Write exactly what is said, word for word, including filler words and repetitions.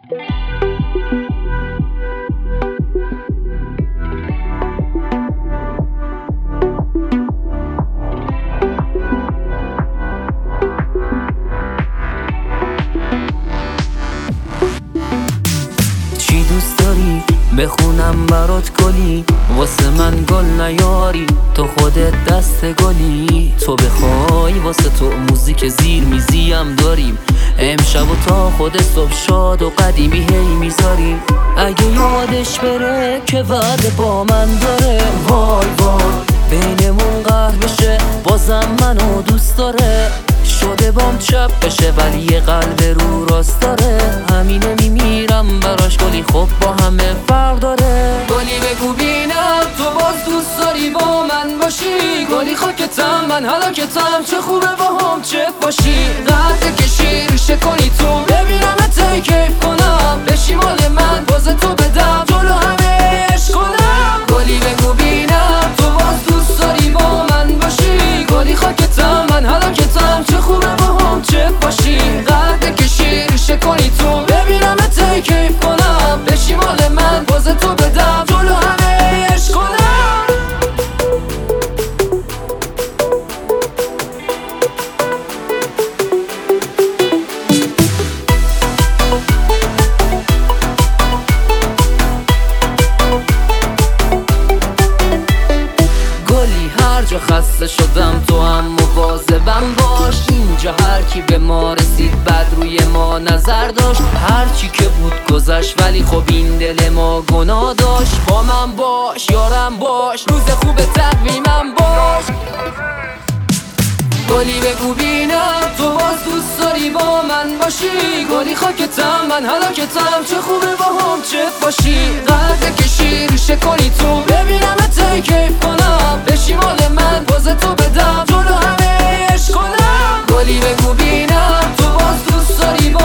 بخونم برات گلی واسه من گل نیاری تو خودت دست گلی تو بخوای واسه تو موزیک زیر میزیم داریم امشب و تا خود صبح شاد و قدیمی هی میذاریم اگه یادش بره که وعده با من داره وای وای بینمون قهر بشه بازم منو دوست داره شده بام چپ بشه ولی یه قلب رو راست داره همینه میمیرم براش گلی خب با همه فرق داره گلی بگو بینم تو باز دوست داری با من باشی گلی خاکتم من هلاکتم چه خوبه با هم چه باشی قد کشی ریشه کنی تو ببینم تی کیف کنم بشی مال من باز تو بدم جلو همه عشق کنم گلی بگو بینم تو باز دوست داری با من باشی گلی خاکتم من هلاکتم چه خوبه با هم چه باشی قد کشی ریشه کنی تو ببینم تی کیف کنم بشی مال من باز تو بدم جلو همه عشق کنم خسته شدم تو هم مواظبم باش اینجا هر کی به ما رسید بد روی ما نظر داشت هر چی که بود گذشت ولی خب این دل ما گناه داشت با من باش یارم باش روز خوب تقویمم باش گلی بگو بینم تو باز دوست داری با من باشی گلی خاکتم من هلاکتم چه خوبه با هم چه باشی قد کشی ریشه کنی تو ببینم تی کیف کنم بشی مال من باز تو بدم جلو همه عشق کنم گلی بگو بینم تو باز دوست داری با